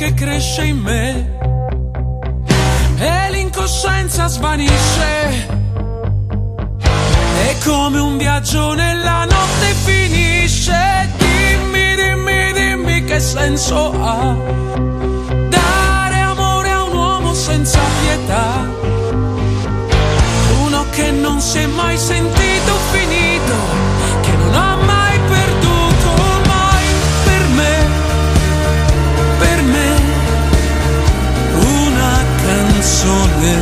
che cresce in me e l'incoscienza svanisce. È come un viaggio nella notte finisce. Dimmi, dimmi, dimmi che senso ha dare amore a un uomo senza pietà, uno che non si è mai sentito finito, che non ha mai perduto mai. Per me una canzone,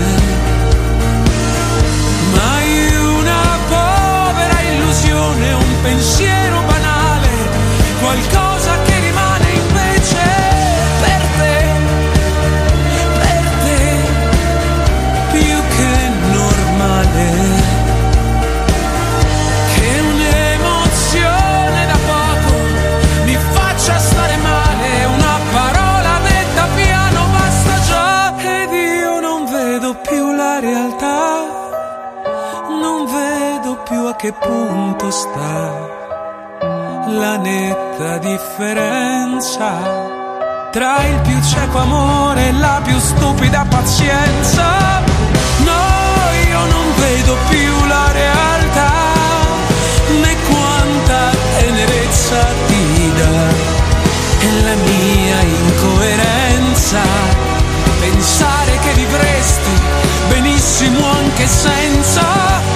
mai una povera illusione, un pensiero banale, qualcosa che rimane invece per te, più che normale, che un'emozione da poco mi faccia stare male, una parola detta piano basta già, ed io non vedo più la realtà, non vedo più a che punto sta la netta differenza tra il più cieco amore e la più stupida pazienza. No, io non vedo più la realtà, né quanta tenerezza ti dà, e la mia incoerenza, pensare che vivresti benissimo anche senza.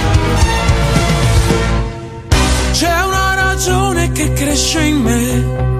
C'è una ragione che cresce in me